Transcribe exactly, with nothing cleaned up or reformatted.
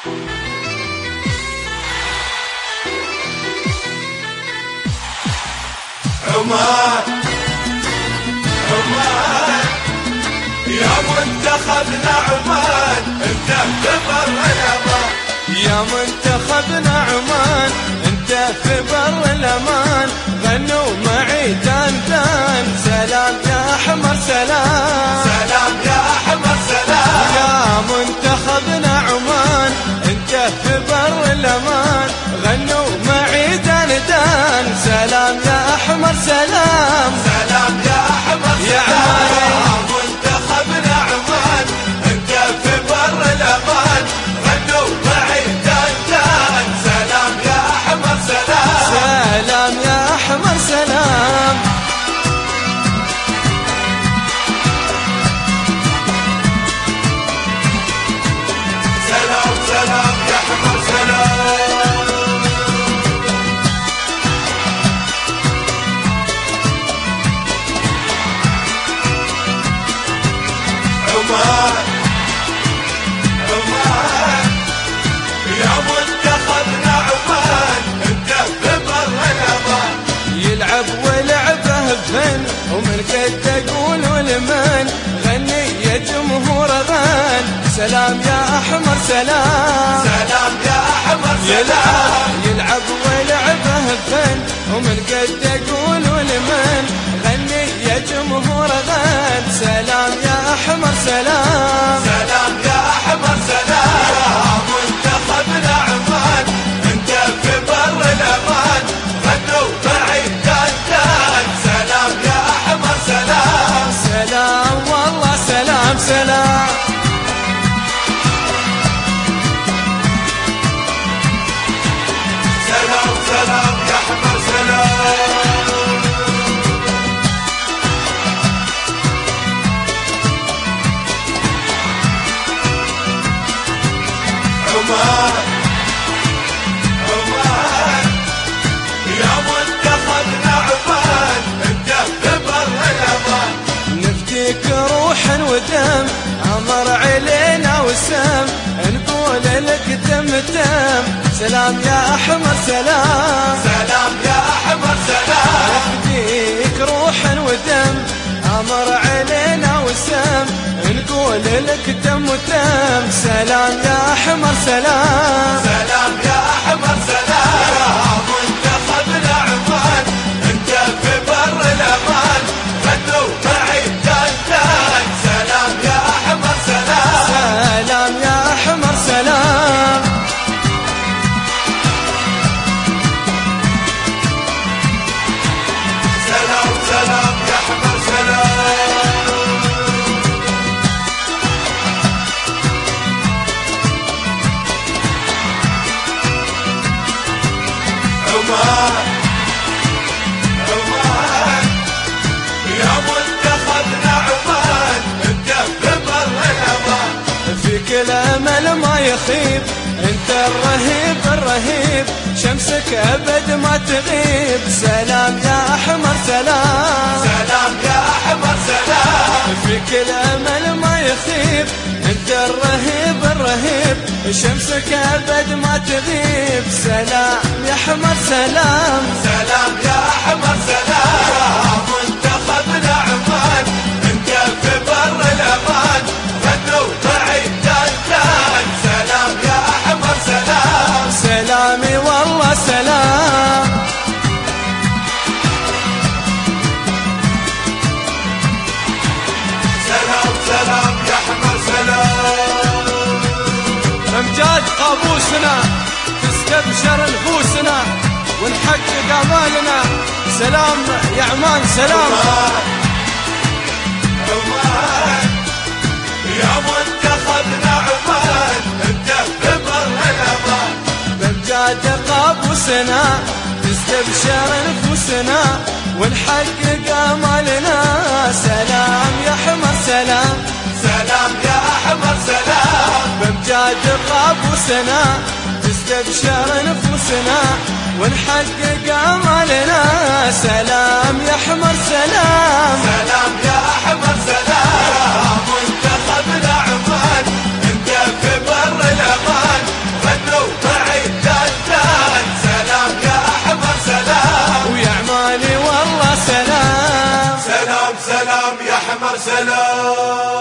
عمان عمان يا منتخبنا عمان، انت في بر الامان. يا منتخبنا عمان انت في بر الامان، غنوا معي دان دان سلام يا احمر سلام. سلام يا احمر سلام. يا منتخبنا عمان انت في بر الامان، غنوا معي دان دان سلام يا احمر سلام. سلام يا احمر يا سلام. عمان منتخبنا عمان انت في بر الامان، غنوا معي دان دان سلام يا احمر سلام. سلام يا احمر سلام. سلام سلام يا احمر سلام. عمان عمان يا منتخبنا عمان انت في بر الامان. يلعب ولعبه بفن ومن قد اقول لمن، غني يا جمهور غن سلام يا احمر سلام. سلام يا احمر يلعب سلام. يلعب ولعبه بفن ومن قد اقول لمن، غني يا جمهور غن سلام يا احمر سلام. سلام يا احمر سلام. منتخبنا عمان انت في بر الامان، غنوا معي دان دان سلام يا احمر سلام. سلام والله سلام سلام. سلام سلام يا احمر سلام. عمان عمان يا منتخبنا عمان انت في بر الامان. نفديك روحا ودم عمر علينا وسام، نقول لك تم تم سلام يا احمر سلام. سلام يا احمر سلام. نفديك روحا ودم عمر علينا وسام، نقول لك تم تم سلام يا احمر سلام. سلام يا احمر سلام. منتخبنا عمان انت في بر الامان، غنوا معي دان دان سلام يا احمر سلام. سلام يا احمر سلام. سلام سلام يا احمر سلام. عمان عمان يا منتخبنا عمان انت في بر الامان. في كل امل ما يخيب انت الرهيب الرهيب، شمسك ابد ما تغيب سلام يا احمر سلام. سلام يا احمر سلام. في كل امل ما يخيب انت الرهيب الرهيب، شمسك ابد ما تغيب سلام يا احمر سلام. سلام يا احمر سلام. منتخبنا عمان انت في بر الامان، غنوا معي دان دان سلام يا احمر سلام. سلامي والله سلام. سلام سلام يا احمر سلام. امجاد قابوسنا تستبشر نفوسنا ونحقق امالنا سلام يا عمان سلام. عمان عمان يا منتخبنا عمان انت في بر الامان. بامجاد قابوسنا تستبشر نفوسنا ونحقق امالنا سلام يا احمر سلام. سلام يا احمر سلام. بامجاد قابوسنا تستبشر نفوسنا ونحقق امالنا سلام يا احمر سلام. سلام يا احمر سلام. منتخبنا عمان انت في بر الامان، احمر سلام.